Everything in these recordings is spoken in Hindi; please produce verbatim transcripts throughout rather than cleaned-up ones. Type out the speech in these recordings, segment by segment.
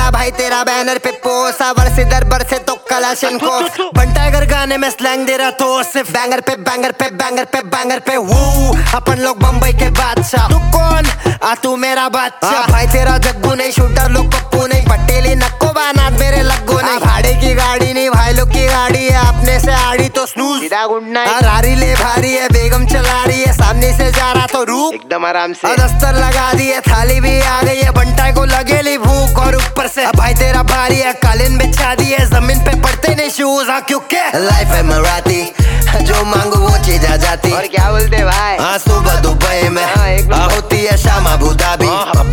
गेला भाई तेरा बैनर पे पोस्ट, आवर से दर बर से तो कलाशन को बंटा अगर गाने में स्लैंग दे रहा तो सिर्फ बैंगर पे बैंगर पे बैंगर पे बैंगर पे वो अपन लोग बम्बई के बादशाह। तू कौन आ तू मेरा बच्चा, भाई तेरा जग्गू नहीं, शूटर लोग पप्पू नहीं, पटेली नक्को बानात मेरे लग्गू नहीं, भाड़े की गाड़ी नहीं भाई लोग की गाड़ी है, अपने से आड़ी तो स्नूज सीधा गुंडा है, रारी ले भारी है, बेगम चला रही है, सामने से जा रहा तो रूप एकदम आराम से, दस्तर लगा दी है, थाली भी आ गई है, बंटा को लगेली भूख और ऊपर से भाई तेरा भारी है, कालीन बिछा दी है, जमीन पे पड़ते नहीं शूज। हाँ क्योंकि लाइफ है मराठी, जो मांगो वो चीज आ जाती। और क्या बोलते भाई, हाँ सुबह दुबई में हाँ, होती है शाम अबू धाबी,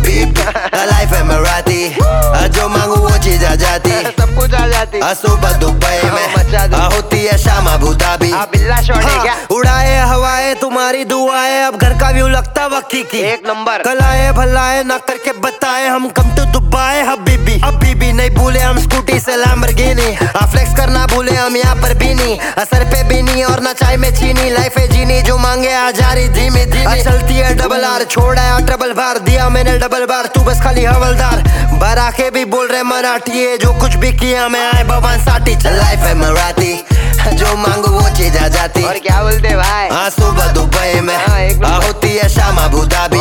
लाइफ है मराठी, जो मांगो वो चीज आ जाती, सब कुछ आ जाती। हाँ सुबह दुबई में हाँ, होती है शाम अबू धाबी, बिल्ला शॉट है क्या, उड़ाए हवाए तुम्हारी दुआएं, अब घर का व्यू लगता वक्की की एक नंबर, कलाए भलाए ना करके बताए हम कम तो दुबाए हबीबी, हबीबी नहीं भूले हम स्कूटी से लैम्बोर्गिनी, फ्लेक्स करना भूले हम यहाँ पर भी नहीं, असर पे भी नहीं और ना चाय में चीनी, लाइफ है जीनी जो मांगे आ जा रही धीमी धीमी, चलती है डबल आर छोड़ा है ट्रबल बार, दिया मैंने डबल बार तू बस खाली हवलदार, बरा के भी बोल रहे मराठी है, जो कुछ भी किया मैं आए भगवान साठी, लाइफ है मराठी, जो मांगो वो चीज आ जाती। और क्या बोलते भाई, हाँ सुबह दुबई में हाँ, होती है शाम अबू धाबी,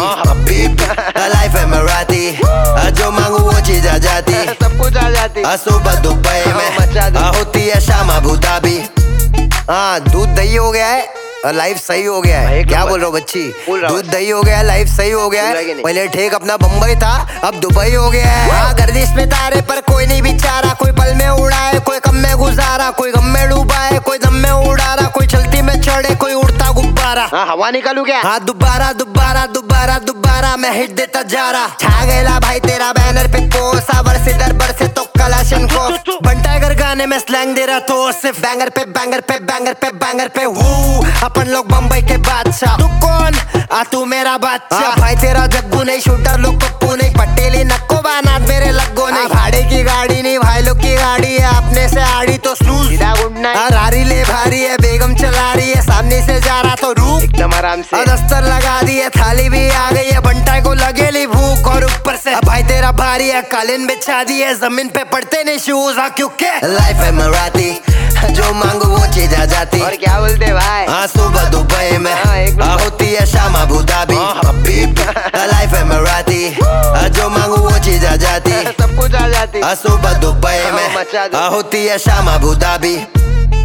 लाइफ है मराठी, जो मांगो वो चीज आ जाती, सब कुछ आ जाती। हाँ सुबह दुबई में हाँ, होती है शाम अबू धाबी। हाँ दूध दही हो गया है, लाइफ सही हो गया है, क्या बोल रहे हो बच्ची, दूध दही हो गया, लाइफ सही हो गया है, पहले ठीक अपना बम्बई था अब दुबई हो गया है। हाँ गर्दिश में तारे पर कोई नहीं बिचारा, कोई पल में उड़ाए कोई कम में गुजारा, कोई गम में डूबा है कोई दम में उड़ा रहा, कोई चलती में चढ़े कोई उड़ता गुब्बारा। हाँ हवा निकालू क्या, हाँ दोबारा दोबारा दोबारा दोबारा मैं हिट देता जा रहा, छा गया भाई तेरा बैनर पे पोस्ट, आवर से दर बर से तो कलाशन को बंटा अगर गाने में स्लैंग दे रहा तो सिर्फ बैंगर पे बैंगर पे बैंगर पे बैंगर पे वो अपन लोग बम्बई के बादशाह। तू कौन आ तू मेरा बच्चा, भाई तेरा जग्गू नहीं, शूटर लोग पप्पू नहीं, पटेली नक्को बानात मेरे लग्गो नहीं, भाड़े की गाड़ी नहीं भाई लोग की गाड़ी है, अपने से आड़ी तो स्नूज सीधा गुंडा है, रारी ले भारी है, बेगम चला रही है, सामने से जा रहा तो रूप एकदम आराम से, दस्तर लगा दी है, थाली भी आ गई है, बंटा को लगेली भूख और ऊपर से भाई तेरा भारी है, कालीन बिछा दी है, जमीन पे पड़ते नहीं शूज। हाँ क्योंकि लाइफ है मराठी, जो मांगो वो चीज आ जाती। और क्या बोलते भाई, हाँ सुबह दुबई में हाँ, होती है शाम अबू धाबी, लाइफ है मराठी, जो मांगो वो चीज आ जाती, सब कुछ आ जाती। हाँ सुबह दुबई में हाँ, होती है शाम अबू धाबी।